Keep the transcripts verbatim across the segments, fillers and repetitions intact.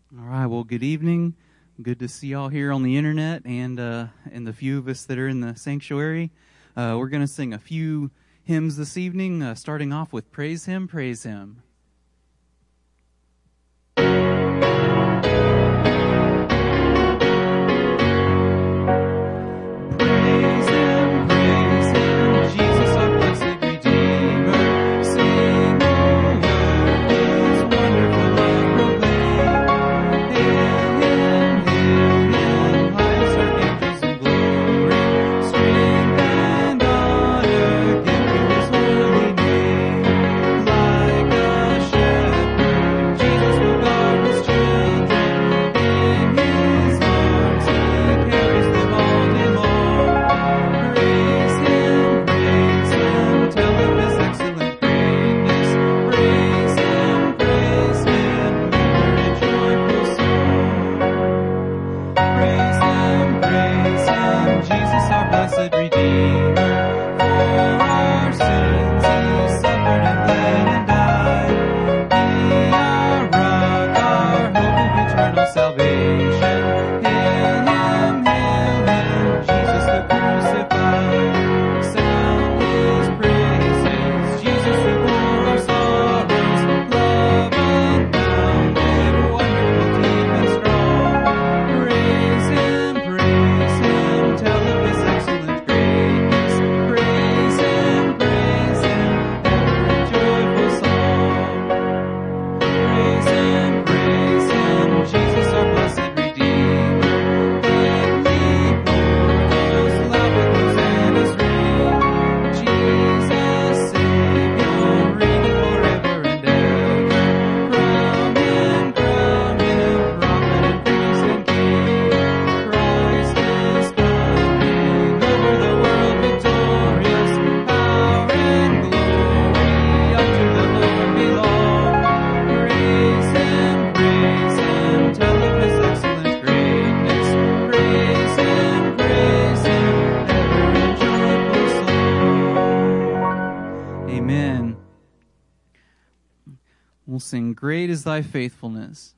All right, well, good evening. Good to see y'all here on the internet and uh, and the few of us that are in the sanctuary. Uh, we're going to sing a few hymns this evening, uh, starting off with Praise Him, Praise Him. We'll sing, Great is Thy Faithfulness.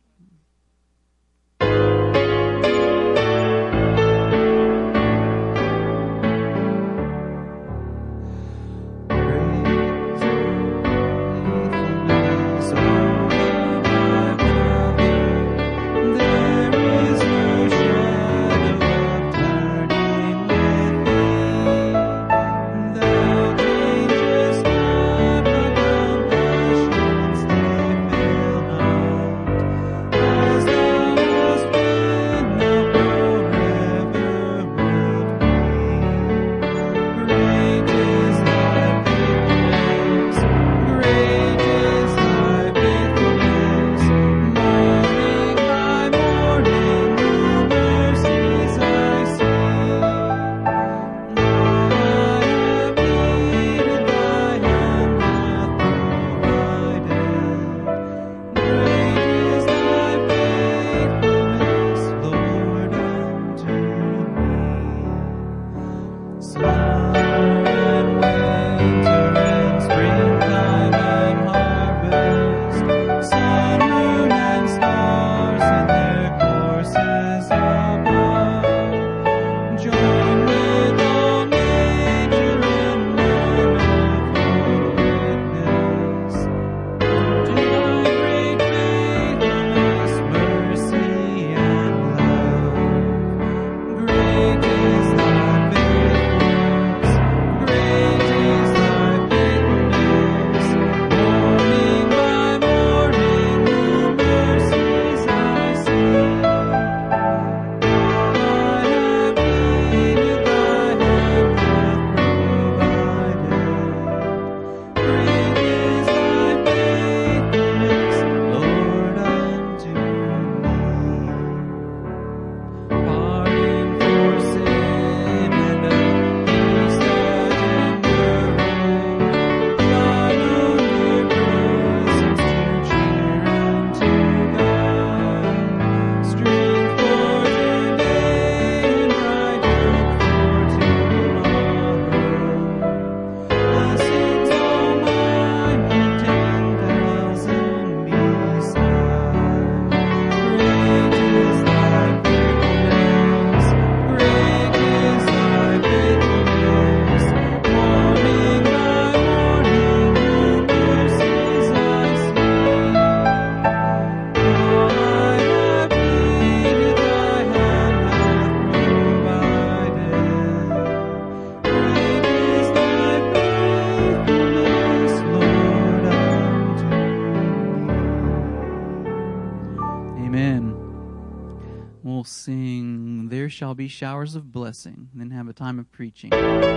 sing There Shall Be Showers of Blessing, and then have a time of preaching.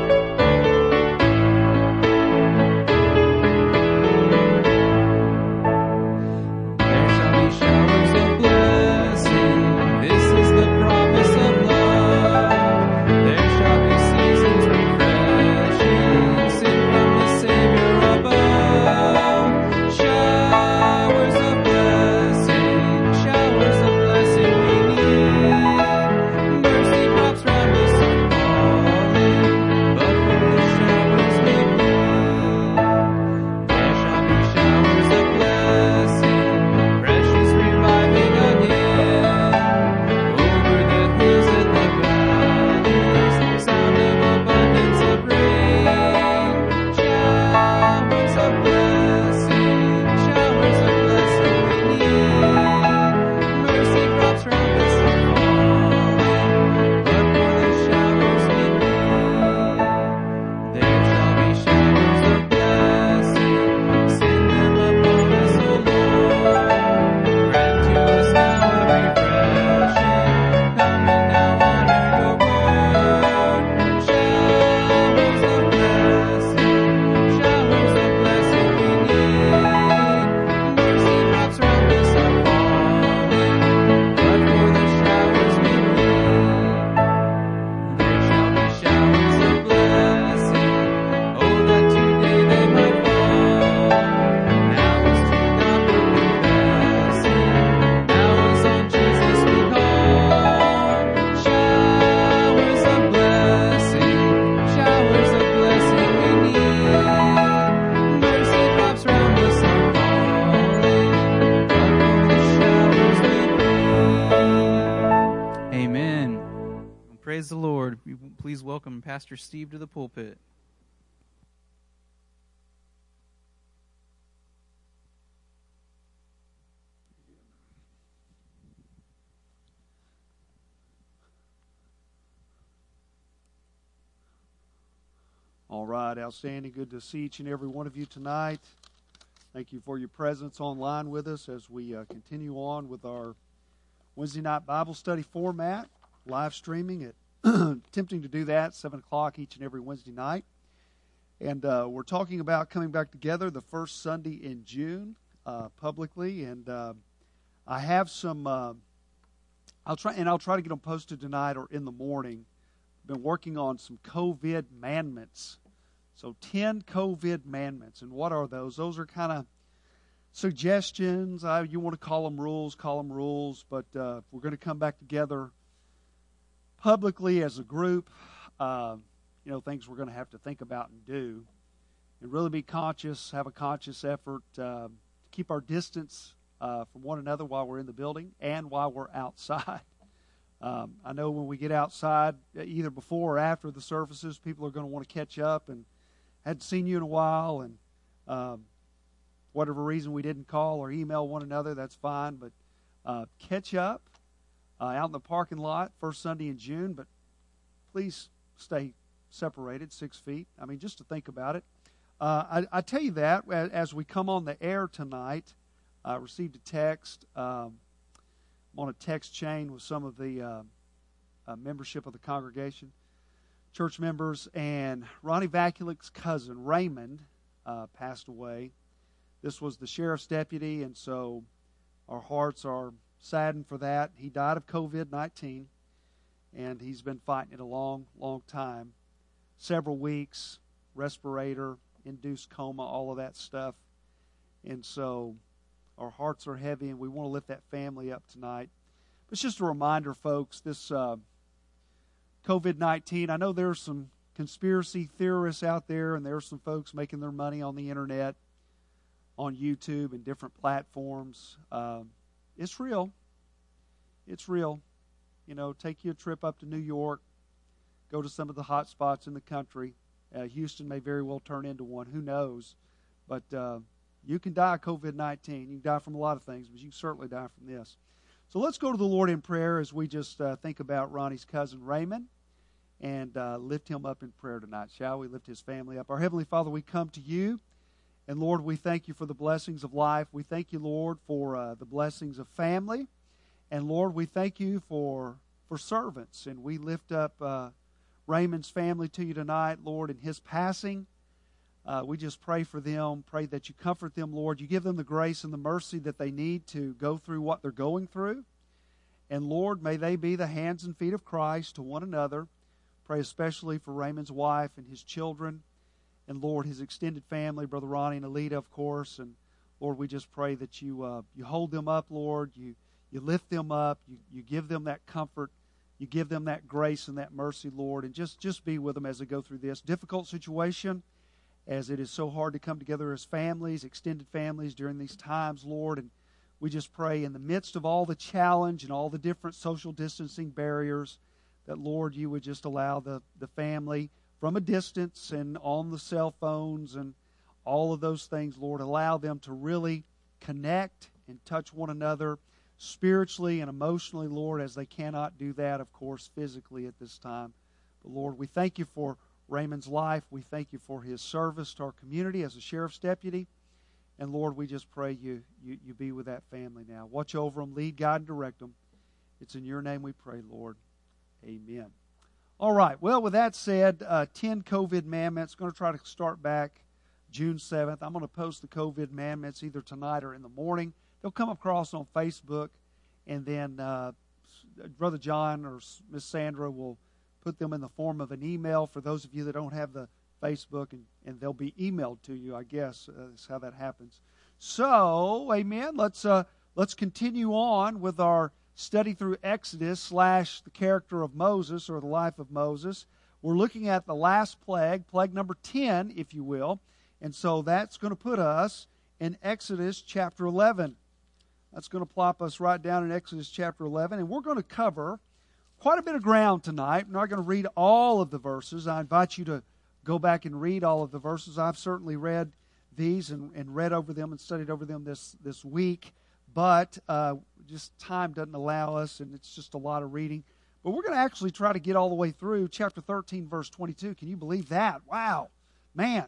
Praise the Lord. Please welcome Pastor Steve to the pulpit. All right, outstanding. Good to see each and every one of you tonight. Thank you for your presence online with us as we uh, continue on with our Wednesday night Bible study format, live streaming at attempting to do that seven o'clock each and every Wednesday night. And uh, we're talking about coming back together the first Sunday in June uh, publicly. And uh, I have some, uh, I'll try, and I'll try to get them posted tonight or in the morning. Been working on some COVID mandments. So ten COVID mandments. And what are those? Those are kind of suggestions. I, you want to call them rules, call them rules. But uh, if we're going to come back together publicly as a group, uh, you know, things we're going to have to think about and do. And really be conscious, have a conscious effort uh, to keep our distance uh, from one another while we're in the building and while we're outside. Um, I know when we get outside, either before or after the services, people are going to want to catch up and hadn't seen you in a while, and um, whatever reason we didn't call or email one another, that's fine. But uh, catch up uh, out in the parking lot first Sunday in June, but please stay separated six feet. I mean, just to think about it. Uh, I, I tell you that as we come on the air tonight, I received a text. Um, I'm on a text chain with some of the uh, uh, membership of the congregation, church members, and Ronnie Vakulik's cousin, Raymond, uh, passed away. This was the sheriff's deputy, and so our hearts are saddened for that. He died of COVID nineteen, and he's been fighting it a long, long time. Several weeks, respirator, induced coma, all of that stuff. And so our hearts are heavy, and we want to lift that family up tonight. But it's just a reminder, folks, this uh, COVID nineteen, I know there's some conspiracy theorists out there, and there's some folks making their money on the internet, on YouTube and different platforms. Uh, it's real. It's real. You know, take you a trip up to New York, go to some of the hot spots in the country. Uh, Houston may very well turn into one. Who knows? But uh, you can die of COVID nineteen. You can die from a lot of things, but you can certainly die from this. So let's go to the Lord in prayer as we just uh, think about Ronnie's cousin Raymond and uh, lift him up in prayer tonight, shall we? Lift his family up. Our Heavenly Father, we come to you, and Lord, we thank you for the blessings of life. We thank you, Lord, for uh, the blessings of family. And Lord, we thank you for, for servants. And we lift up uh, Raymond's family to you tonight, Lord, in his passing. Uh, we just pray for them, pray that you comfort them, Lord. You give them the grace and the mercy that they need to go through what they're going through. And Lord, may they be the hands and feet of Christ to one another. Pray especially for Raymond's wife and his children. And Lord, his extended family, Brother Ronnie and Alita, of course. And Lord, we just pray that you uh, you hold them up, Lord. You you lift them up. You, you give them that comfort. You give them that grace and that mercy, Lord. And just, just be with them as they go through this difficult situation, as it is so hard to come together as families, extended families during these times, Lord. And we just pray in the midst of all the challenge and all the different social distancing barriers that, Lord, you would just allow the, the family from a distance and on the cell phones and all of those things, Lord, allow them to really connect and touch one another spiritually and emotionally, Lord, as they cannot do that, of course, physically at this time. But, Lord, we thank you for Raymond's life. We thank you for his service to our community as a sheriff's deputy. And, Lord, we just pray you, you, you be with that family now. Watch over them, lead, guide, and direct them. It's in your name we pray, Lord. Amen. All right. Well, with that said, uh, ten COVID Commandments. Going to try to start back June seventh. I'm going to post the COVID Commandments either tonight or in the morning. They'll come across on Facebook, and then uh, Brother John or Miss Sandra will put them in the form of an email for those of you that don't have the Facebook, and, and they'll be emailed to you, I guess. Uh, that's how that happens. So, amen, let's uh, let's continue on with our study through Exodus slash the character of Moses or the life of Moses. We're looking at the last plague, plague number ten, if you will. And so that's going to put us in Exodus chapter eleven. That's going to plop us right down in Exodus chapter eleven. And we're going to cover quite a bit of ground tonight. I'm not going to read all of the verses. I invite you to go back and read all of the verses. I've certainly read these and, and read over them and studied over them this, this week. But uh, just time doesn't allow us, and it's just a lot of reading. But we're going to actually try to get all the way through chapter thirteen, verse twenty-two. Can you believe that? Wow. Man.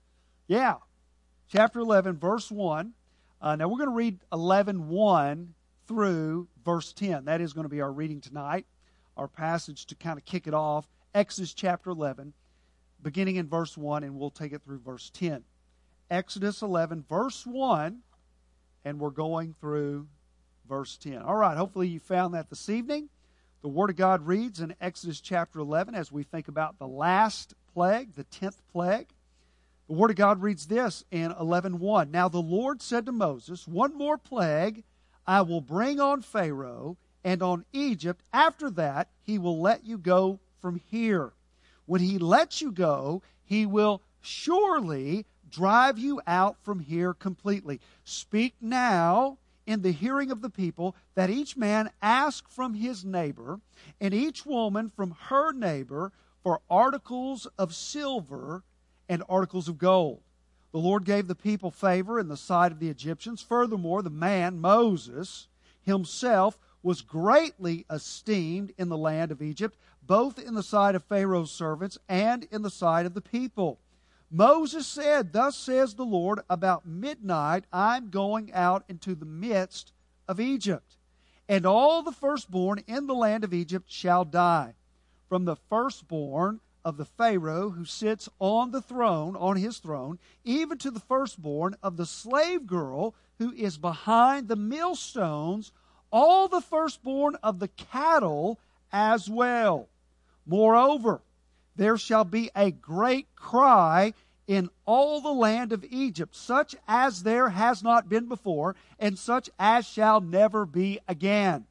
Yeah. Chapter eleven, verse one. Uh, now we're going to read eleven one through verse ten. That is going to be our reading tonight. Our passage to kind of kick it off. Exodus chapter eleven, beginning in verse one, and we'll take it through verse ten. Exodus eleven, verse one, and we're going through verse ten. All right, hopefully you found that this evening. The Word of God reads in Exodus chapter eleven as we think about the last plague, the tenth plague. The Word of God reads this in eleven one. Now the Lord said to Moses, one more plague I will bring on Pharaoh and on Egypt. After that, he will let you go from here. When he lets you go, he will surely drive you out from here completely. Speak now in the hearing of the people, that each man ask from his neighbor, and each woman from her neighbor, for articles of silver and articles of gold. The Lord gave the people favor in the sight of the Egyptians. Furthermore, the man, Moses, himself was greatly esteemed in the land of Egypt, both in the sight of Pharaoh's servants and in the sight of the people. Moses said, thus says the Lord, about midnight I'm going out into the midst of Egypt, and all the firstborn in the land of Egypt shall die, from the firstborn of the Pharaoh who sits on the throne, on his throne, even to the firstborn of the slave girl who is behind the millstones, all the firstborn of the cattle as well. Moreover, there shall be a great cry in all the land of Egypt, such as there has not been before, and such as shall never be again.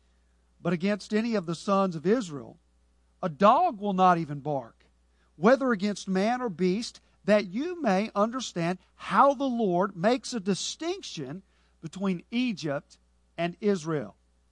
But against any of the sons of Israel, a dog will not even bark, whether against man or beast, that you may understand how the Lord makes a distinction between Egypt and Israel.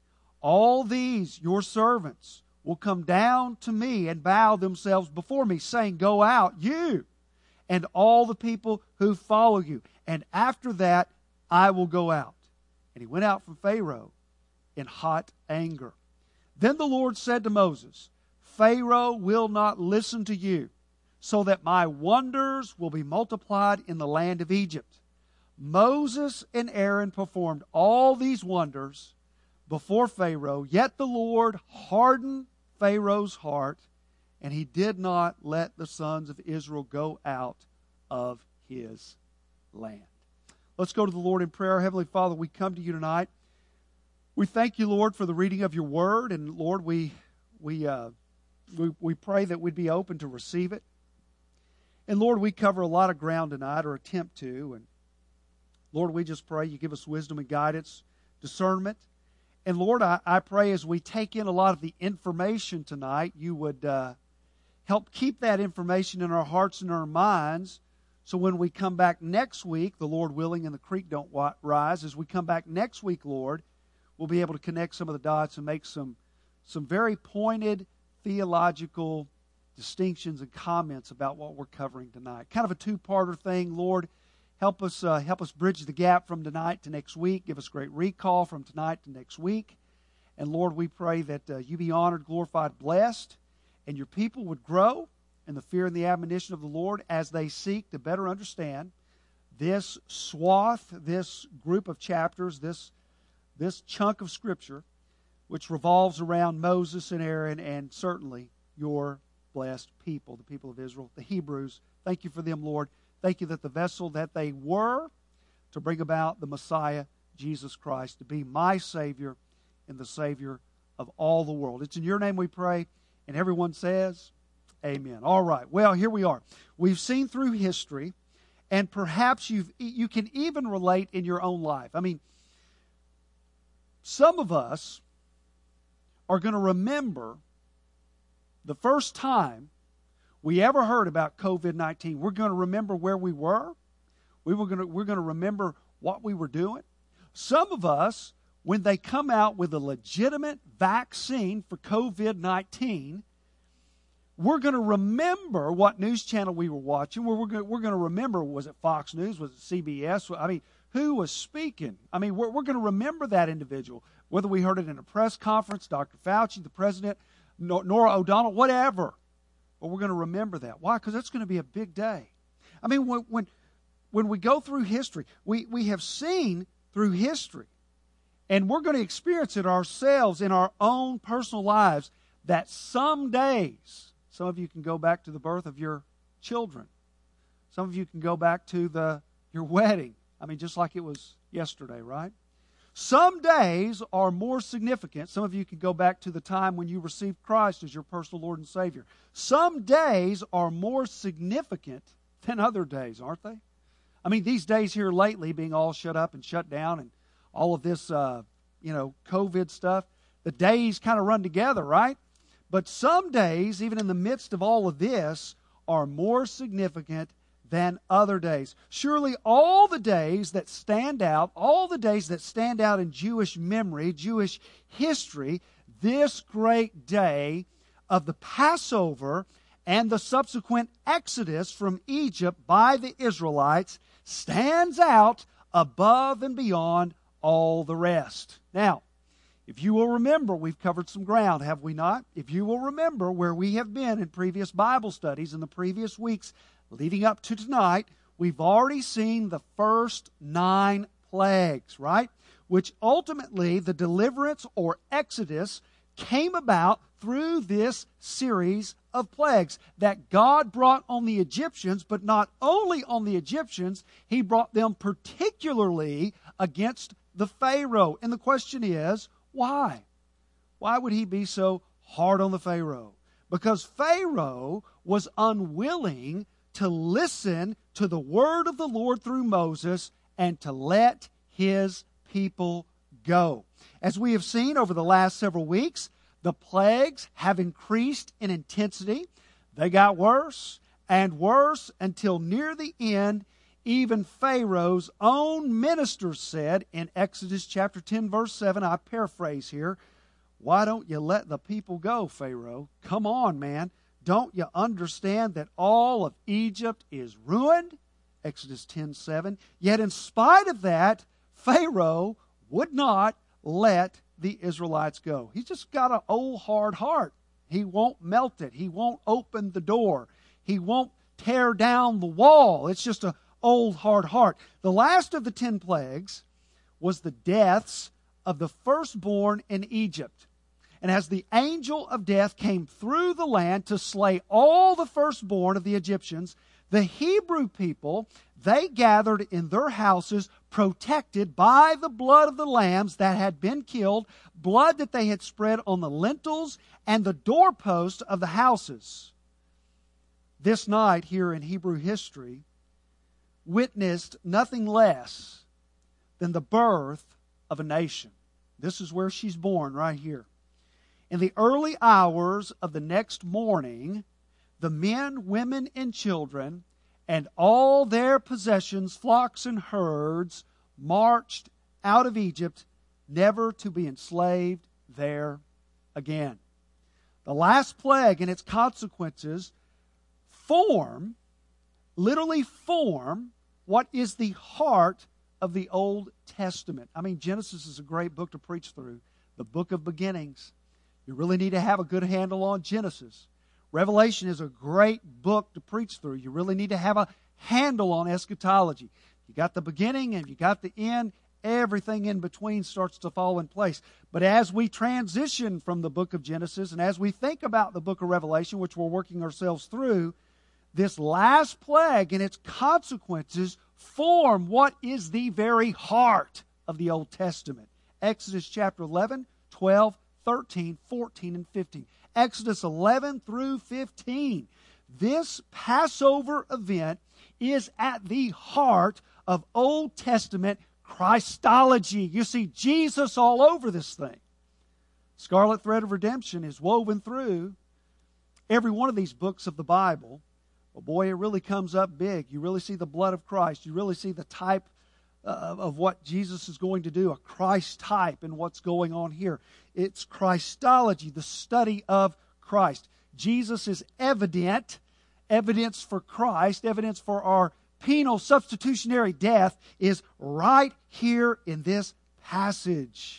All these, your servants, will come down to me and bow themselves before me, saying, go out, you, and all the people who follow you. And after that, I will go out. And he went out from Pharaoh in hot anger. Then the Lord said to Moses, Pharaoh will not listen to you, so that my wonders will be multiplied in the land of Egypt. Moses and Aaron performed all these wonders before Pharaoh, yet the Lord hardened Pharaoh's heart, and he did not let the sons of Israel go out of his land. Let's go to the Lord in prayer. Heavenly Father, we come to you tonight. We thank you, Lord, for the reading of your word, and Lord, we we uh, we, we pray that we'd be open to receive it. And Lord, we cover a lot of ground tonight, or attempt to, and Lord, we just pray you give us wisdom and guidance, discernment. And Lord, I, I pray as we take in a lot of the information tonight, you would uh, help keep that information in our hearts and our minds, so when we come back next week, the Lord willing and the creek don't rise, as we come back next week, Lord, we'll be able to connect some of the dots and make some, some very pointed theological distinctions and comments about what we're covering tonight. Kind of a two-parter thing, Lord. Help us uh, help us bridge the gap from tonight to next week. Give us great recall from tonight to next week. And Lord, we pray that uh, you be honored, glorified, blessed, and your people would grow in the fear and the admonition of the Lord as they seek to better understand this swath, this group of chapters, this, this chunk of Scripture, which revolves around Moses and Aaron and certainly your blessed people, the people of Israel, the Hebrews. Thank you for them, Lord. Thank you that the vessel that they were to bring about the Messiah, Jesus Christ, to be my Savior and the Savior of all the world. It's in your name we pray, and everyone says, amen. All right, well, here we are. We've seen through history, and perhaps you've, you can even relate in your own life. I mean, some of us are going to remember the first time we ever heard about covid nineteen. We're going to remember where we were. We were going to, we're going to remember what we were doing. Some of us, when they come out with a legitimate vaccine for covid nineteen, we're going to remember what news channel we were watching. We're, we're, going, we're going to remember, was it Fox News? Was it C B S? I mean, who was speaking? I mean, we're, we're going to remember that individual. Whether we heard it in a press conference, Doctor Fauci, the president, Nora O'Donnell, whatever. But we're going to remember that. Why? Because that's going to be a big day. I mean, when when, when we go through history, we, we have seen through history, and we're going to experience it ourselves in our own personal lives, that some days, some of you can go back to the birth of your children. Some of you can go back to the your wedding. I mean, just like it was yesterday, right? Some days are more significant. Some of you can go back to the time when you received Christ as your personal Lord and Savior. Some days are more significant than other days, aren't they? I mean, these days here lately, being all shut up and shut down and all of this, uh, you know, COVID stuff, the days kind of run together, right? But some days, even in the midst of all of this, are more significant than other days. Surely all the days that stand out, all the days that stand out in Jewish memory, Jewish history, this great day of the Passover and the subsequent exodus from Egypt by the Israelites stands out above and beyond all the rest. Now, if you will remember, we've covered some ground, have we not? If you will remember where we have been in previous Bible studies in the previous weeks leading up to tonight, we've already seen the first nine plagues, right? Which ultimately, the deliverance or exodus came about through this series of plagues that God brought on the Egyptians, but not only on the Egyptians, He brought them particularly against the Pharaoh. And the question is, why? Why would He be so hard on the Pharaoh? Because Pharaoh was unwilling to listen to the word of the Lord through Moses and to let his people go. As we have seen over the last several weeks, the plagues have increased in intensity. They got worse and worse until near the end, even Pharaoh's own ministers said in Exodus chapter ten, verse seven, I paraphrase here, why don't you let the people go, Pharaoh? Come on, man. Don't you understand that all of Egypt is ruined? Exodus ten seven. Yet in spite of that, Pharaoh would not let the Israelites go. He's just got an old hard heart. He won't melt it. He won't open the door. He won't tear down the wall. It's just an old hard heart. The last of the ten plagues was the deaths of the firstborn in Egypt. And as the angel of death came through the land to slay all the firstborn of the Egyptians, the Hebrew people, they gathered in their houses, protected by the blood of the lambs that had been killed, blood that they had spread on the lintels and the doorposts of the houses. This night here in Hebrew history witnessed nothing less than the birth of a nation. This is where she's born, right here. In the early hours of the next morning, the men, women, and children, and all their possessions, flocks and herds, marched out of Egypt, never to be enslaved there again. The last plague and its consequences form, literally form, what is the heart of the Old Testament. I mean, Genesis is a great book to preach through, the book of beginnings. You really need to have a good handle on Genesis. Revelation is a great book to preach through. You really need to have a handle on eschatology. You got the beginning and you got the end. Everything in between starts to fall in place. But as we transition from the book of Genesis and as we think about the book of Revelation, which we're working ourselves through, this last plague and its consequences form what is the very heart of the Old Testament. Exodus chapter eleven, twelve, thirteen, fourteen, and fifteen. Exodus eleven through fifteen. This Passover event is at the heart of Old Testament Christology. You see Jesus all over this thing. Scarlet thread of redemption is woven through every one of these books of the Bible. But boy, it really comes up big. You really see the blood of Christ. You really see the type uh, of what Jesus is going to do, a Christ type in what's going on here. It's Christology, the study of Christ. Jesus is evident, evidence for Christ, evidence for our penal substitutionary death is right here in this passage.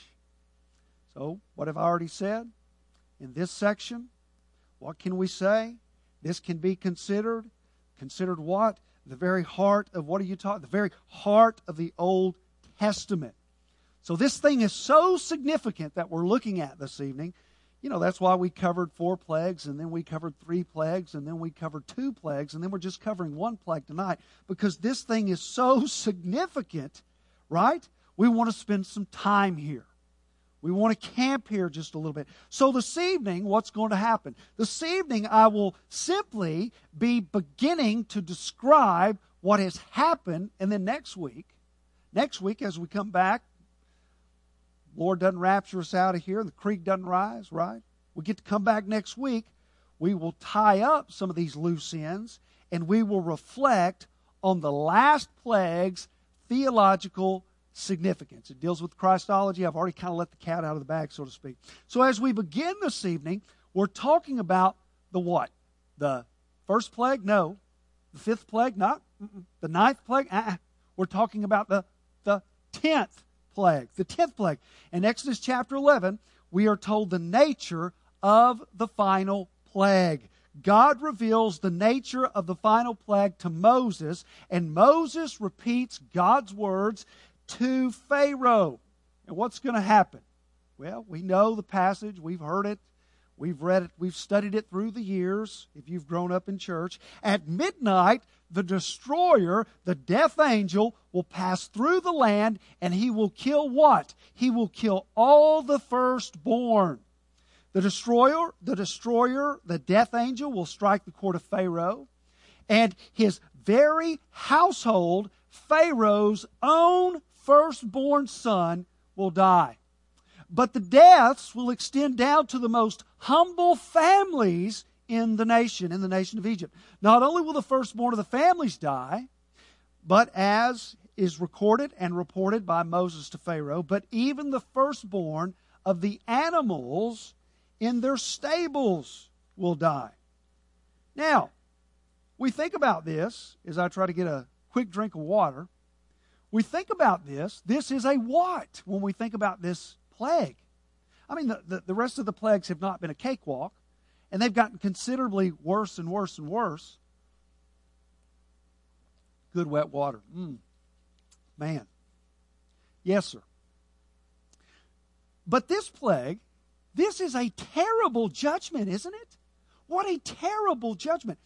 So, what have I already said? In this section, what can we say? This can be considered. Considered what? The very heart of what are you talking? The very heart of the Old Testament. So this thing is so significant that we're looking at this evening. You know, that's why we covered four plagues, and then we covered three plagues, and then we covered two plagues, and then we're just covering one plague tonight. Because this thing is so significant, right? We want to spend some time here. We want to camp here just a little bit. So this evening, what's going to happen? This evening, I will simply be beginning to describe what has happened, and then next week, next week as we come back, Lord doesn't rapture us out of here, and the creek doesn't rise, right? We get to come back next week. We will tie up some of these loose ends, and we will reflect on the last plague's theological significance. It deals with Christology. I've already kind of let the cat out of the bag, so to speak. So as we begin this evening, we're talking about the what? The first plague? No. The fifth plague? Not. Mm-mm. The ninth plague? Uh-uh. We're talking about the, the tenth plague. The tenth plague. In Exodus chapter eleven, we are told the nature of the final plague. God reveals the nature of the final plague to Moses, and Moses repeats God's words to Pharaoh. And what's going to happen? Well, we know the passage. We've heard it. We've read it. We've studied it through the years, if you've grown up in church. At midnight, the destroyer, the death angel, will pass through the land, and he will kill what? He will kill all the firstborn. The destroyer, the destroyer, the death angel will strike the court of Pharaoh, and his very household, Pharaoh's own firstborn son, will die. But the deaths will extend down to the most humble families in the nation, in the nation of Egypt. Not only will the firstborn of the families die, but as is recorded and reported by Moses to Pharaoh, but even the firstborn of the animals in their stables will die. Now, we think about this as I try to get a quick drink of water. We think about this. This is a what when we think about this plague? I mean, the, the, the rest of the plagues have not been a cakewalk, and they've gotten considerably worse and worse and worse. Good wet water. Mm. Man. Yes, sir. But this plague, this is a terrible judgment, isn't it? What a terrible judgment.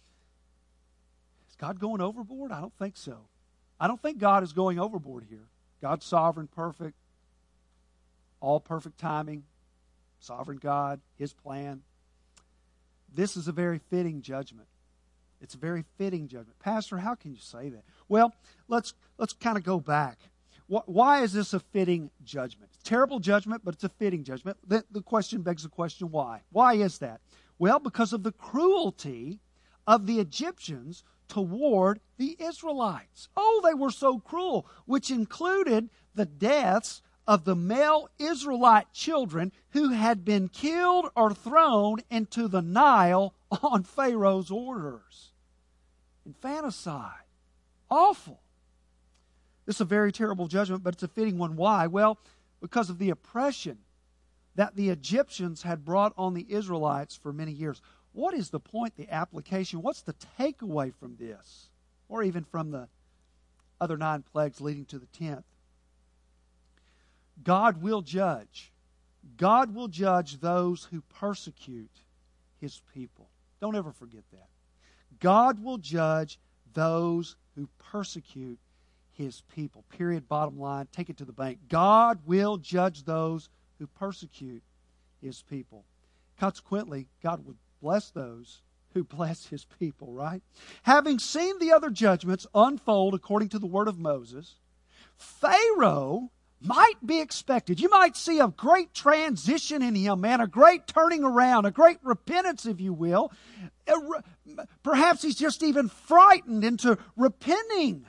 Is God going overboard? I don't think so. I don't think God is going overboard here. God's sovereign, perfect, all perfect timing, sovereign God, His plan. This is a very fitting judgment. It's a very fitting judgment. Pastor, how can you say that? Well, let's let's kind of go back. Why is this a fitting judgment? It's a terrible judgment, but it's a fitting judgment. The, the question begs the question, why? Why is that? Well, because of the cruelty of the Egyptians toward the Israelites. Oh, they were so cruel, which included the deaths of the male Israelite children who had been killed or thrown into the Nile on Pharaoh's orders. Infanticide. Awful. This is a very terrible judgment, but it's a fitting one. Why? Well, because of the oppression that the Egyptians had brought on the Israelites for many years. What is the point, the application? What's the takeaway from this? Or even from the other nine plagues leading to the tenth? God will judge. God will judge those who persecute His people. Don't ever forget that. God will judge those who persecute His people. Period. Bottom line. Take it to the bank. God will judge those who persecute His people. Consequently, God would bless those who bless His people, right? Having seen the other judgments unfold according to the word of Moses, Pharaoh might be expected. You might see a great transition in him, man, a great turning around, a great repentance, if you will. Perhaps he's just even frightened into repenting.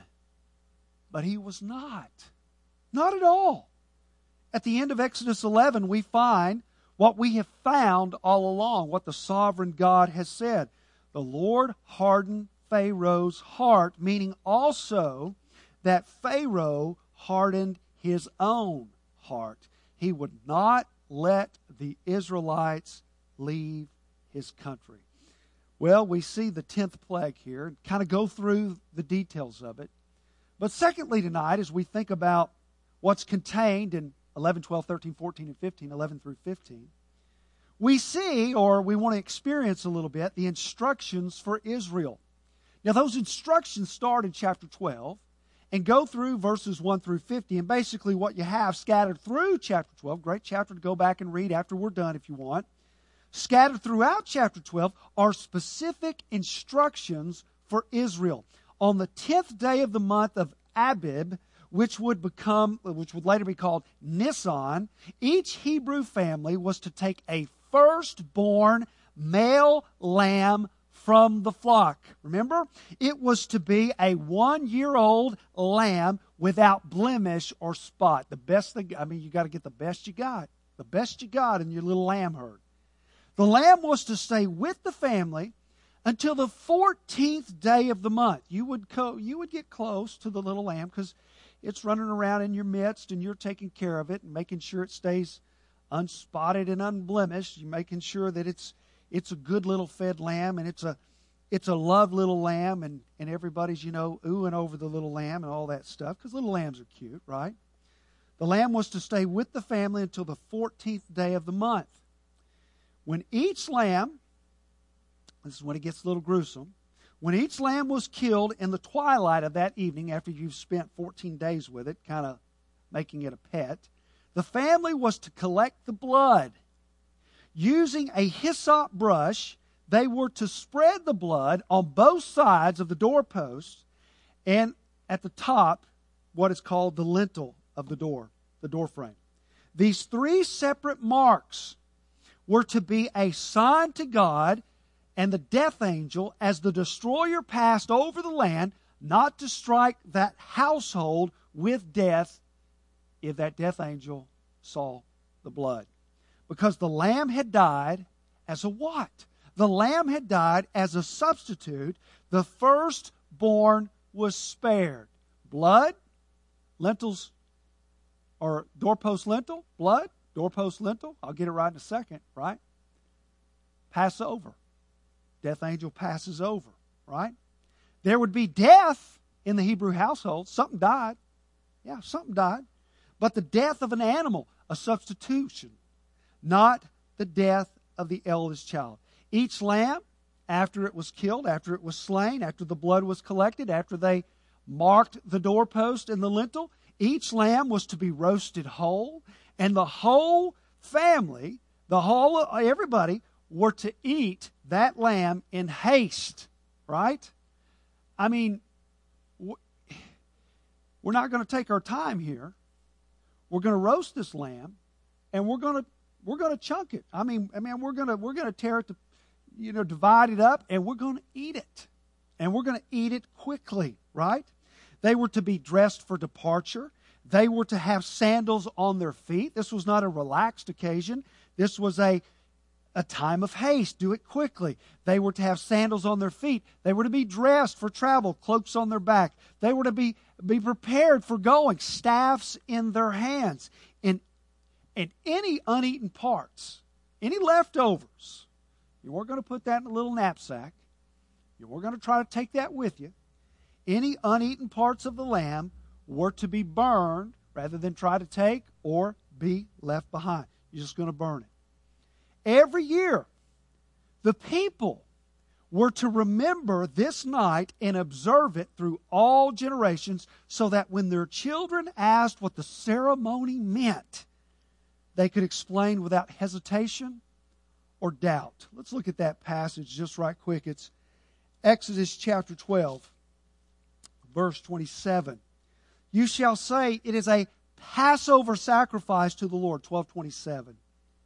But he was not. Not at all. At the end of Exodus eleven, we find what we have found all along, what the sovereign God has said. The Lord hardened Pharaoh's heart, meaning also that Pharaoh hardened his own heart. He would not let the Israelites leave his country. Well, we see the tenth plague here, and kind of go through the details of it. But secondly tonight, as we think about what's contained in eleven, twelve, thirteen, fourteen, and fifteen, eleven through fifteen, we see, or we want to experience a little bit, the instructions for Israel. Now, those instructions start in chapter twelve and go through verses one through fifty. And basically what you have scattered through chapter twelve, great chapter to go back and read after we're done if you want. Scattered throughout chapter twelve are specific instructions for Israel. On the tenth day of the month of Abib, which would become, which would later be called Nisan, each Hebrew family was to take a firstborn male lamb from the flock. Remember? It was to be a one-year-old lamb without blemish or spot. The best thing, I mean, you got to get the best you got. The best you got in your little lamb herd. The lamb was to stay with the family until the fourteenth day of the month. You would co- you would get close to the little lamb because it's running around in your midst and you're taking care of it and making sure it stays unspotted and unblemished. You're making sure that it's it's a good little fed lamb and it's a it's a loved little lamb and, and everybody's, you know, oohing over the little lamb and all that stuff because little lambs are cute, right? The lamb was to stay with the family until the fourteenth day of the month. When each lamb, this is when it gets a little gruesome, when each lamb was killed in the twilight of that evening after you've spent fourteen days with it, kind of making it a pet, the family was to collect the blood. Using a hyssop brush, they were to spread the blood on both sides of the doorpost and at the top, what is called the lintel of the door, the door frame. These three separate marks were to be a sign to God and the death angel as the destroyer passed over the land, not to strike that household with death if that death angel saw the blood. Because the lamb had died as a what? The lamb had died as a substitute. The firstborn was spared. Blood, lentils, or doorpost lintel, blood, doorpost lintel. I'll get it right in a second, right? Passover. Death angel passes over, right? There would be death in the Hebrew household. Something died. Yeah, something died. But the death of an animal, a substitution, not the death of the eldest child. Each lamb, after it was killed, after it was slain, after the blood was collected, after they marked the doorpost and the lintel, each lamb was to be roasted whole, and the whole family, the whole, everybody, were to eat that lamb in haste, right? I mean, we're not going to take our time here. We're going to roast this lamb, and we're going to we're going to chunk it. I mean, I mean, we're going to we're going to tear it to, you know, divide it up, and we're going to eat it, and we're going to eat it quickly, right? They were to be dressed for departure. They were to have sandals on their feet. This was not a relaxed occasion. This was a a time of haste. Do it quickly. They were to have sandals on their feet. They were to be dressed for travel, cloaks on their back. They were to be, be prepared for going, staffs in their hands. And, and any uneaten parts, any leftovers, you weren't going to put that in a little knapsack. You weren't going to try to take that with you. Any uneaten parts of the lamb were to be burned rather than try to take or be left behind. You're just going to burn it. Every year, the people were to remember this night and observe it through all generations so that when their children asked what the ceremony meant, they could explain without hesitation or doubt. Let's look at that passage just right quick. It's Exodus chapter twelve, verse twenty-seven. You shall say it is a Passover sacrifice to the Lord. twelve twenty-seven.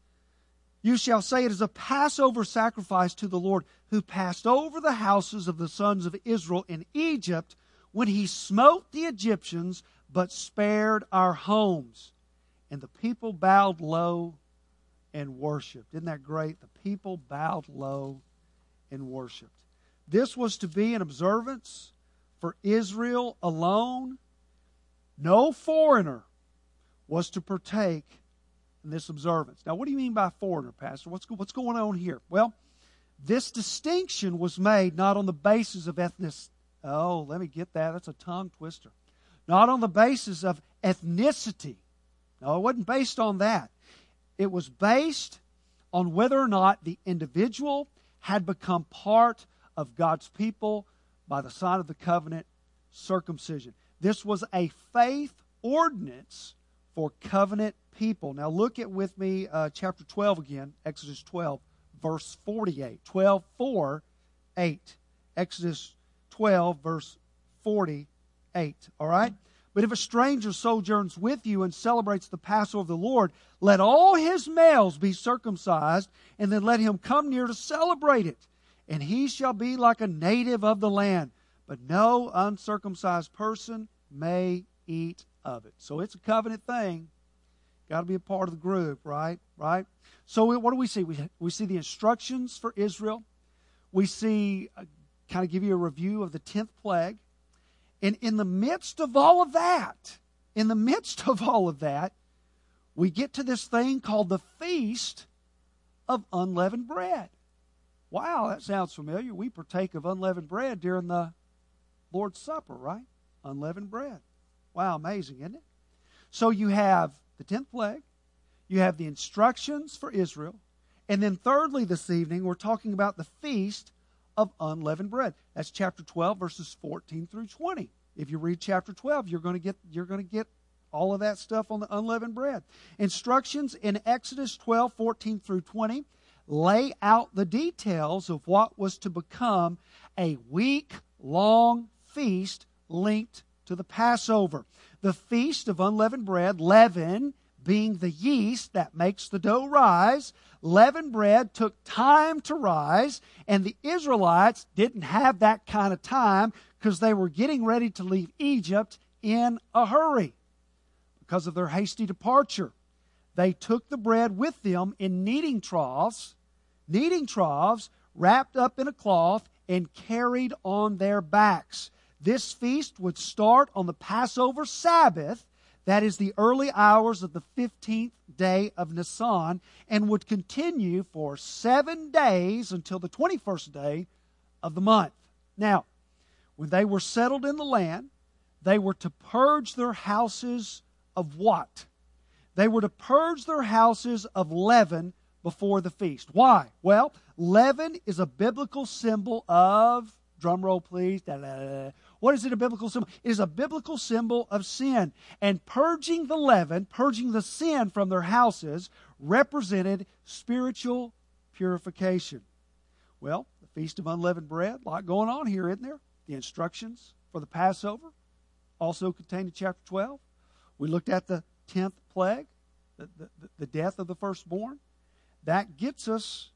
You shall say it is a Passover sacrifice to the Lord, who passed over the houses of the sons of Israel in Egypt when he smote the Egyptians, but spared our homes. And the people bowed low and worshipped. Isn't that great? The people bowed low and worshipped. This was to be an observance for Israel alone. No foreigner was to partake in this observance. Now, what do you mean by foreigner, Pastor? What's, what's going on here? Well, this distinction was made not on the basis of ethnicity. Oh, let me get that. That's a tongue twister. Not on the basis of ethnicity. No, it wasn't based on that. It was based on whether or not the individual had become part of God's people by the sign of the covenant, circumcision. This was a faith ordinance for covenant people. Now look at with me uh, chapter twelve again, Exodus twelve, verse forty-eight. twelve, four, eight. Exodus twelve, verse forty-eight. All right? But if a stranger sojourns with you and celebrates the Passover of the Lord, let all his males be circumcised, and then let him come near to celebrate it. And he shall be like a native of the land, but no uncircumcised person may eat of it. So it's a covenant thing. Got to be a part of the group, right? Right? So what do we see? We, we see the instructions for Israel. We see, uh, kind of give you a review of the tenth plague. And in the midst of all of that, in the midst of all of that, we get to this thing called the Feast of Unleavened Bread. Wow, that sounds familiar. We partake of unleavened bread during the Lord's Supper, right? Unleavened bread. Wow, amazing, isn't it? So you have the tenth plague, you have the instructions for Israel, and then thirdly this evening we're talking about the Feast of Unleavened Bread. That's chapter twelve, verses fourteen through twenty. If you read chapter twelve, you're going to get you're going to get all of that stuff on the unleavened bread. Instructions in Exodus twelve, fourteen through twenty lay out the details of what was to become a week-long feast linked to the Passover. The Feast of Unleavened Bread, leaven being the yeast that makes the dough rise. Leavened bread took time to rise, and the Israelites didn't have that kind of time because they were getting ready to leave Egypt in a hurry because of their hasty departure. They took the bread with them in kneading troughs, kneading troughs wrapped up in a cloth and carried on their backs. This feast would start on the Passover Sabbath, that is the early hours of the fifteenth day of Nisan, and would continue for seven days until the twenty-first day of the month. Now, when they were settled in the land, they were to purge their houses of what? They were to purge their houses of leaven before the feast. Why? Well, leaven is a biblical symbol of, drum roll please, da, da, da. What is it a biblical symbol? It is a biblical symbol of sin. And purging the leaven, purging the sin from their houses, represented spiritual purification. Well, the Feast of Unleavened Bread, a lot going on here, isn't there? The instructions for the Passover, also contained in chapter twelve. We looked at the tenth plague, the, the, the death of the firstborn. That gets us,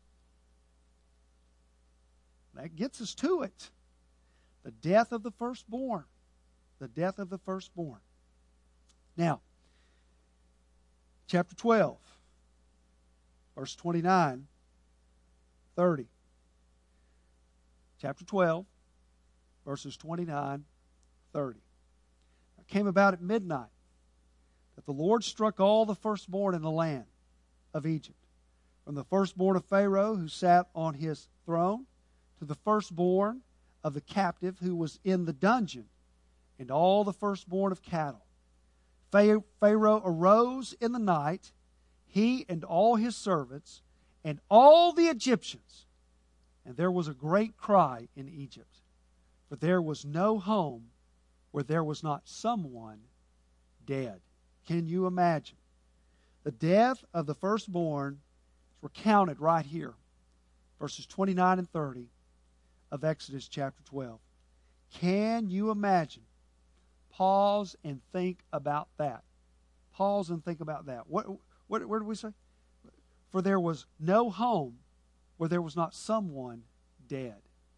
that gets us to it. The death of the firstborn. The death of the firstborn. Now, chapter twelve, verse twenty-nine, thirty. Chapter twelve, verses twenty-nine, thirty. It came about at midnight that the Lord struck all the firstborn in the land of Egypt, from the firstborn of Pharaoh who sat on his throne, to the firstborn of the captive who was in the dungeon, and all the firstborn of cattle. Pharaoh arose in the night, he and all his servants, and all the Egyptians, and there was a great cry in Egypt, for there was no home where there was not someone dead. Can you imagine? The death of the firstborn is recounted right here, verses twenty-nine and thirty of Exodus chapter twelve. Can you imagine? Pause and think about that. Pause and think about that. What, what, where did we say? For there was no home where there was not someone dead.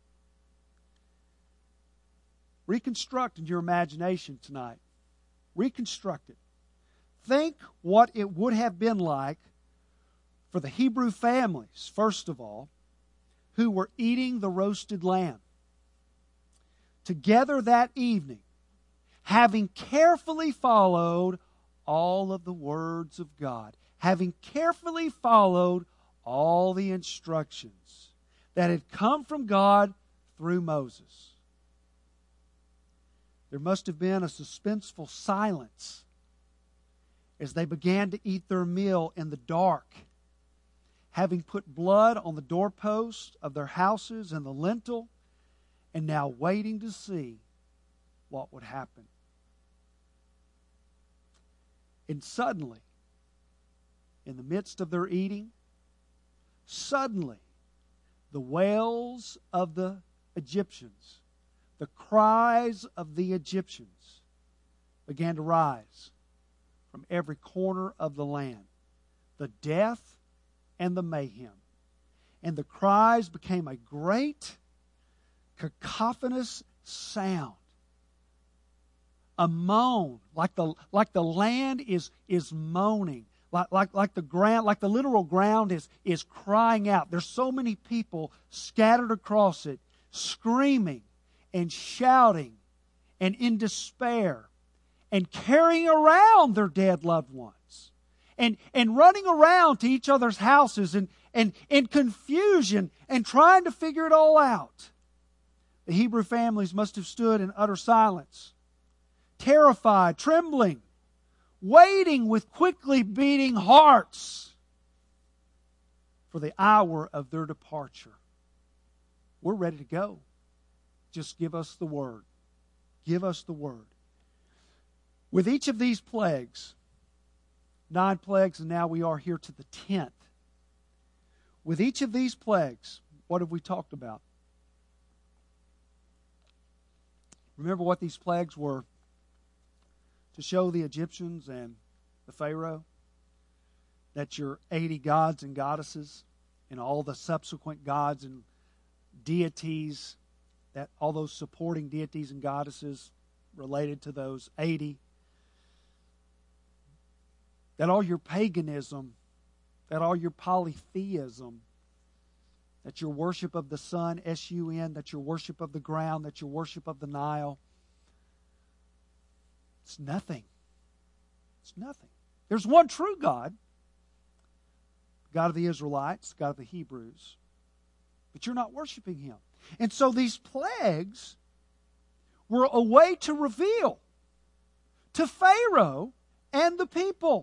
Reconstruct in your imagination tonight. Reconstruct it. Think what it would have been like for the Hebrew families, first of all, who were eating the roasted lamb. Together that evening, having carefully followed all of the words of God, having carefully followed all the instructions that had come from God through Moses. There must have been a suspenseful silence as they began to eat their meal in the dark, having put blood on the doorpost of their houses and the lintel, and now waiting to see what would happen. And suddenly, in the midst of their eating, suddenly, the wails of the Egyptians, the cries of the Egyptians began to rise from every corner of the land. The death and the mayhem. And the cries became a great cacophonous sound. A moan, like the like the land is is moaning, like like like the ground, like the literal ground is is crying out. There's so many people scattered across it, screaming and shouting and in despair and carrying around their dead loved ones and and running around to each other's houses and and in confusion and trying to figure it all out. The Hebrew families must have stood in utter silence, terrified, trembling, waiting with quickly beating hearts for the hour of their departure. We're ready to go. Just give us the word. Give us the word. With each of these plagues, nine plagues, and now we are here to the tenth. With each of these plagues, what have we talked about? Remember what these plagues were? To show the Egyptians and the Pharaoh that your eighty gods and goddesses and all the subsequent gods and deities, that all those supporting deities and goddesses related to those eighty, that all your paganism, that all your polytheism, that your worship of the sun, S U N, that your worship of the ground, that your worship of the Nile, it's nothing. It's nothing. There's one true God, God of the Israelites, God of the Hebrews, but you're not worshiping Him. And so these plagues were a way to reveal to Pharaoh and the people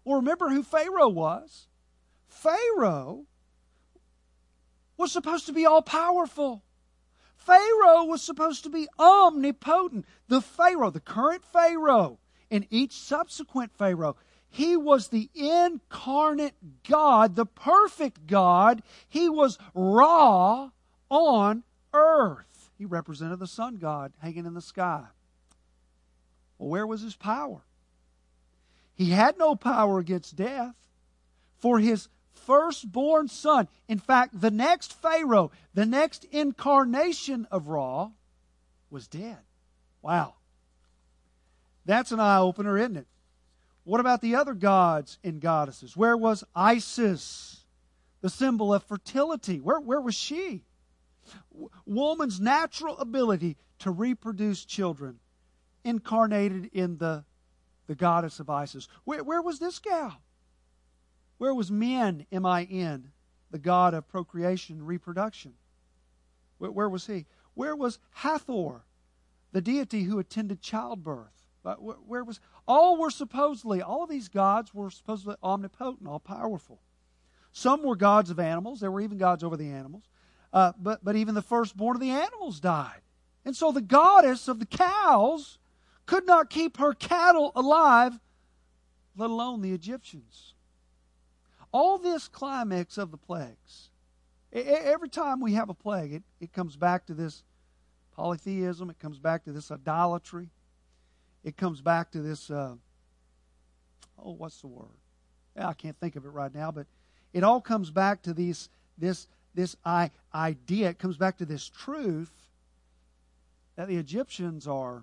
Well, remember who Pharaoh was. Pharaoh was supposed to be all-powerful. Pharaoh was supposed to be omnipotent. The Pharaoh, the current Pharaoh, and each subsequent Pharaoh, he was the incarnate God, the perfect God. He was Ra on earth. He represented the sun god hanging in the sky. Well, where was his power? He had no power against death, for his firstborn son, in fact, the next Pharaoh, the next incarnation of Ra, was dead. Wow. That's an eye-opener, isn't it? What about the other gods and goddesses? Where was Isis, the symbol of fertility? Where, where was she? W- woman's natural ability to reproduce children, incarnated in the, the goddess of Isis. Where, where was this gal? Where was Min, M I N, the god of procreation and reproduction? Where, where was he? Where was Hathor, the deity who attended childbirth? But where, where was... All were supposedly, all of these gods were supposedly omnipotent, all-powerful. Some were gods of animals. There were even gods over the animals. Uh, but, but even the firstborn of the animals died. And so the goddess of the cows could not keep her cattle alive, let alone the Egyptians. All this climax of the plagues, every time we have a plague, it, it comes back to this polytheism, it comes back to this idolatry, it comes back to this, uh, oh, what's the word? I can't think of it right now, but it all comes back to these, this, this I, idea, it comes back to this truth that the Egyptians are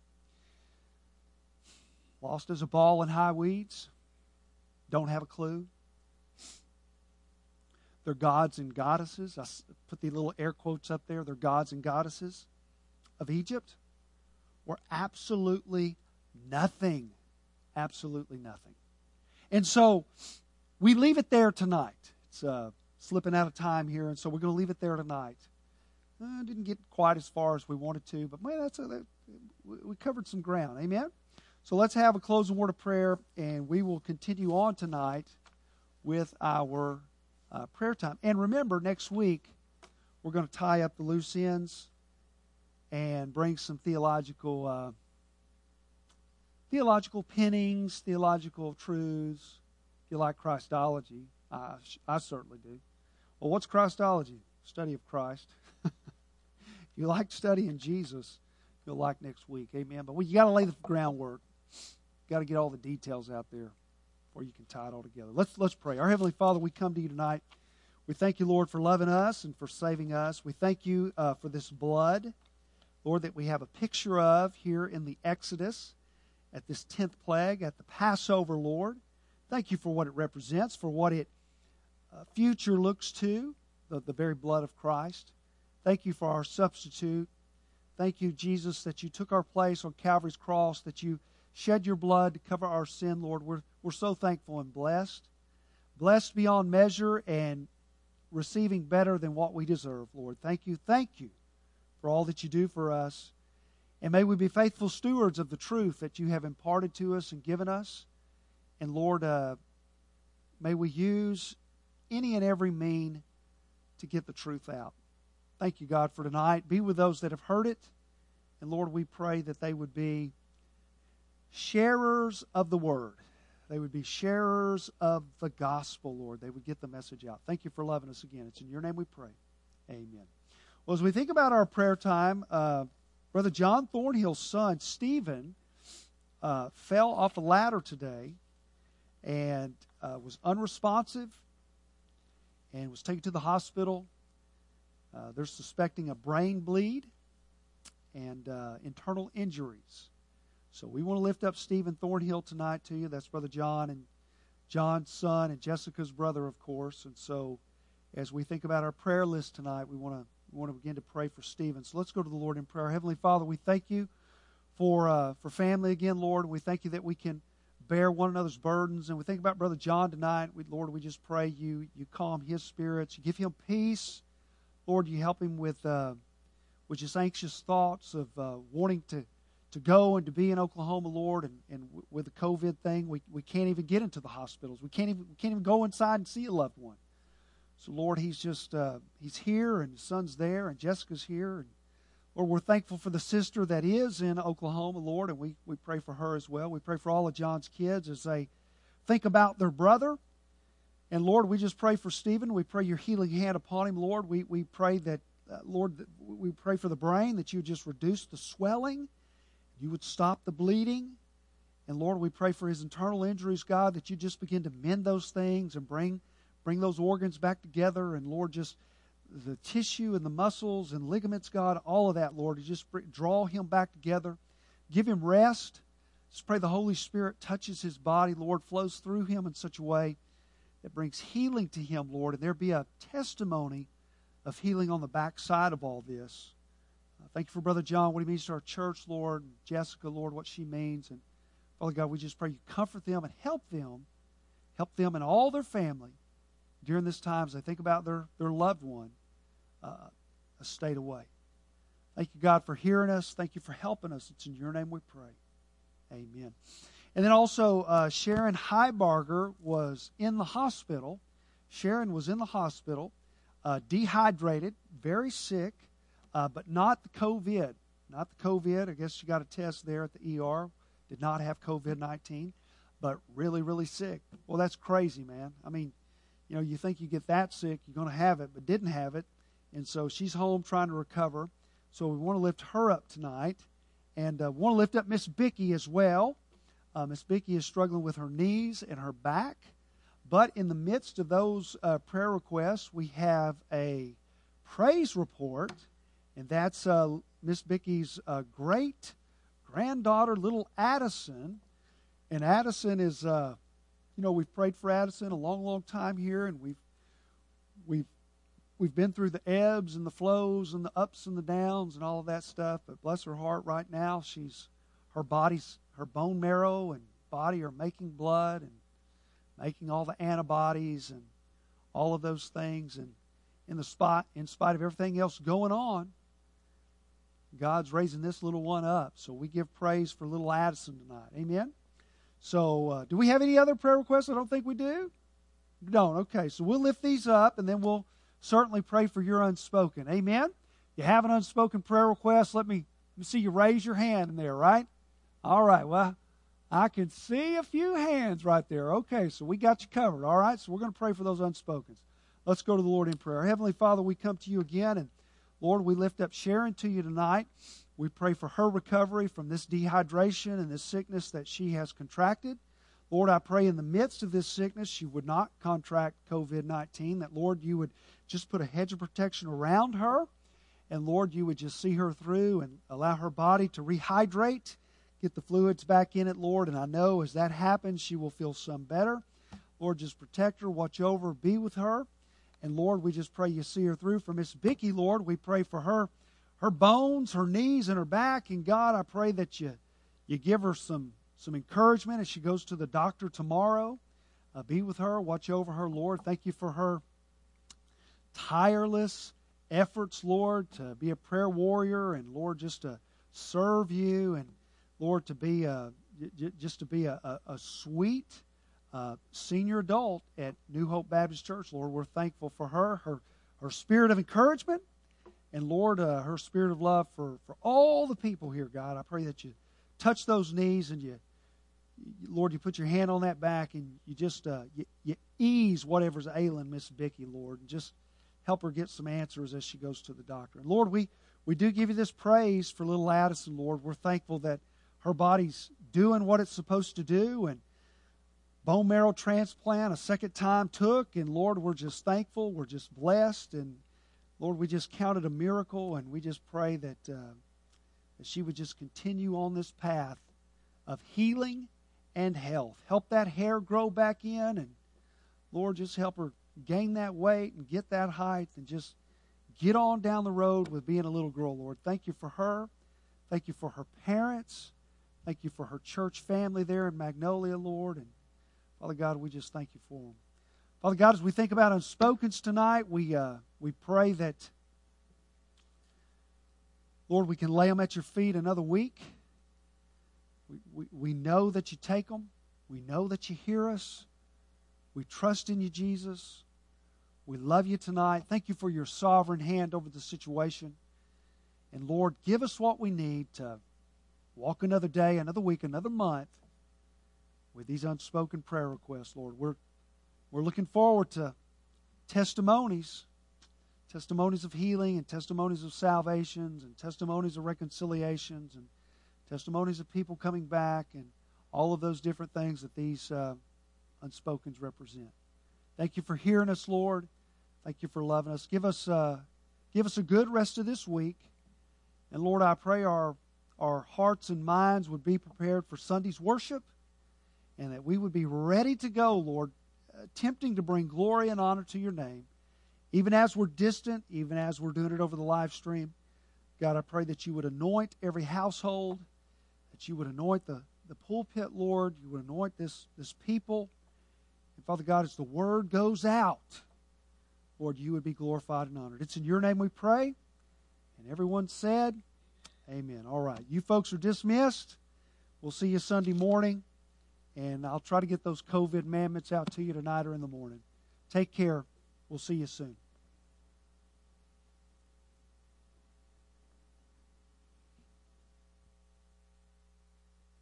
lost as a ball in high weeds, don't have a clue. They're gods and goddesses. I put the little air quotes up there. They're gods and goddesses of Egypt. Were absolutely nothing. Absolutely nothing. And so we leave it there tonight. It's uh, slipping out of time here, and so we're going to leave it there tonight. Uh, didn't get quite as far as we wanted to, but man, that's a, that, we covered some ground. Amen? So let's have a closing word of prayer, and we will continue on tonight with our uh, prayer time. And remember, next week, we're going to tie up the loose ends and bring some theological uh, theological pinnings, theological truths. If you like Christology, I, I certainly do. Well, what's Christology? Study of Christ. If you like studying Jesus, you'll like next week. Amen. But we, you got to lay the groundwork. You got to get all the details out there before you can tie it all together. Let's let's pray. Our Heavenly Father, we come to you tonight. We thank you, Lord, for loving us and for saving us. We thank you uh, for this blood, Lord, that we have a picture of here in the Exodus at this tenth plague, at the Passover, Lord. Thank you for what it represents, for what it uh, future looks to, the, the very blood of Christ. Thank you for our substitute. Thank you, Jesus, that you took our place on Calvary's cross, that you shed your blood to cover our sin, Lord. We're, we're so thankful and blessed. Blessed beyond measure and receiving better than what we deserve, Lord. Thank you, thank you for all that you do for us. And may we be faithful stewards of the truth that you have imparted to us and given us. And Lord, uh, may we use any and every mean to get the truth out. Thank you, God, for tonight. Be with those that have heard it. And Lord, we pray that they would be sharers of the word. They would be sharers of the gospel, Lord. They would get the message out. Thank you for loving us again. It's in your name we pray. Amen. Well, as we think about our prayer time, uh, Brother John Thornhill's son, Stephen, uh, fell off a ladder today and uh, was unresponsive and was taken to the hospital. Uh, they're suspecting a brain bleed and uh, internal injuries. So we want to lift up Stephen Thornhill tonight to you. That's Brother John and John's son and Jessica's brother, of course. And so as we think about our prayer list tonight, we want to we want to begin to pray for Stephen. So let's go to the Lord in prayer. Heavenly Father, we thank you for uh, for family again, Lord. We thank you that we can bear one another's burdens. And we think about Brother John tonight. We, Lord, we just pray you you calm his spirits. You give him peace. Lord, you help him with uh, with just anxious thoughts of uh, wanting to to go and to be in Oklahoma, Lord, and, and with the COVID thing, we, we can't even get into the hospitals. We can't even we can't even go inside and see a loved one. So, Lord, he's just uh, he's here, and his son's there, and Jessica's here. And Lord, we're thankful for the sister that is in Oklahoma, Lord, and we, we pray for her as well. We pray for all of John's kids as they think about their brother. And, Lord, we just pray for Stephen. We pray your healing hand upon him, Lord. We, we pray that, uh, Lord, that we pray for the brain, that you would just reduce the swelling. You would stop the bleeding. And, Lord, we pray for his internal injuries, God, that you just begin to mend those things and bring bring those organs back together. And, Lord, just the tissue and the muscles and ligaments, God, all of that, Lord, you just draw him back together. Give him rest. Just pray the Holy Spirit touches his body, Lord, flows through him in such a way that brings healing to him, Lord, and there be a testimony of healing on the backside of all this. Uh, thank you for Brother John, what he means to our church, Lord, and Jessica, Lord, what she means. And Father God, we just pray you comfort them and help them, help them and all their family during this time as they think about their, their loved one uh, a state away. Thank you, God, for hearing us. Thank you for helping us. It's in your name we pray. Amen. And then also, uh, Sharon Heibarger was in the hospital. Sharon was in the hospital, uh, dehydrated, very sick, uh, but not the COVID. Not the COVID. I guess she got a test there at the E R. Did not have COVID nineteen, but really, really sick. Well, that's crazy, man. I mean, you know, you think you get that sick, you're going to have it, but didn't have it. And so she's home trying to recover. So we want to lift her up tonight. And uh, want to lift up Miss Bicky as well. Uh, Miss Bicky is struggling with her knees and her back. But in the midst of those uh, prayer requests, we have a praise report. And that's uh, Miss Bicky's uh, great granddaughter, little Addison. And Addison is, uh, you know, we've prayed for Addison a long, long time here. And we've, we've, we've been through the ebbs and the flows and the ups and the downs and all of that stuff. But bless her heart, right now, she's, her body's, her bone marrow and body are making blood and making all the antibodies and all of those things. And in the spot, in spite of everything else going on, God's raising this little one up. So we give praise for little Addison tonight. Amen? So uh, do we have any other prayer requests? I don't think we do. We don't. Okay, so we'll lift these up and then we'll certainly pray for your unspoken. Amen? You have an unspoken prayer request, let me, let me see you raise your hand in there, right? All right, well, I can see a few hands right there. Okay, so we got you covered, all right? So we're going to pray for those unspokens. Let's go to the Lord in prayer. Heavenly Father, we come to you again, and Lord, we lift up Sharon to you tonight. We pray for her recovery from this dehydration and this sickness that she has contracted. Lord, I pray in the midst of this sickness she would not contract COVID nineteen, that, Lord, you would just put a hedge of protection around her, and, Lord, you would just see her through and allow her body to rehydrate, get the fluids back in it, Lord, and I know as that happens, she will feel some better. Lord, just protect her, watch over her, be with her. And, Lord, we just pray you see her through. For Miss Bicky, Lord, we pray for her, her bones, her knees, and her back. And, God, I pray that you, you give her some, some encouragement as she goes to the doctor tomorrow. Uh, be with her, watch over her, Lord. Thank you for her tireless efforts, Lord, to be a prayer warrior and, Lord, just to serve you and, Lord, to be a, just to be a, a, a sweet uh, senior adult at New Hope Baptist Church. Lord, we're thankful for her, her, her spirit of encouragement, and, Lord, uh, her spirit of love for, for all the people here, God. I pray that you touch those knees and you, Lord, you put your hand on that back and you just uh, you, you ease whatever's ailing Miss Bicky, Lord, and just help her get some answers as she goes to the doctor. And, Lord, we, we do give you this praise for little Addison, Lord. We're thankful that her body's doing what it's supposed to do, and bone marrow transplant a second time took, and, Lord, we're just thankful. We're just blessed, and, Lord, we just count it a miracle, and we just pray that, uh, that she would just continue on this path of healing and health. Help that hair grow back in, and, Lord, just help her gain that weight and get that height and just get on down the road with being a little girl, Lord. Thank you for her. Thank you for her parents. Thank you for her church family there in Magnolia, Lord. And, Father God, we just thank you for them. Father God, as we think about unspokens tonight, we, uh, we pray that, Lord, we can lay them at your feet another week. We, we, we know that you take them. We know that you hear us. We trust in you, Jesus. We love you tonight. Thank you for your sovereign hand over the situation. And Lord, give us what we need to walk another day, another week, another month with these unspoken prayer requests, Lord. We're, we're looking forward to testimonies, testimonies of healing and testimonies of salvations and testimonies of reconciliations and testimonies of people coming back and all of those different things that these uh, unspokens represent. Thank you for hearing us, Lord. Thank you for loving us. Give us, uh, give us a good rest of this week. And Lord, I pray our, our hearts and minds would be prepared for Sunday's worship and that we would be ready to go, Lord, attempting to bring glory and honor to your name, even as we're distant, even as we're doing it over the live stream. God, I pray that you would anoint every household, that you would anoint the, the pulpit, Lord. You would anoint this, this people. And Father God, as the word goes out, Lord, you would be glorified and honored. It's in your name we pray. And everyone said, amen. All right. You folks are dismissed. We'll see you Sunday morning. And I'll try to get those COVID amendments out to you tonight or in the morning. Take care. We'll see you soon.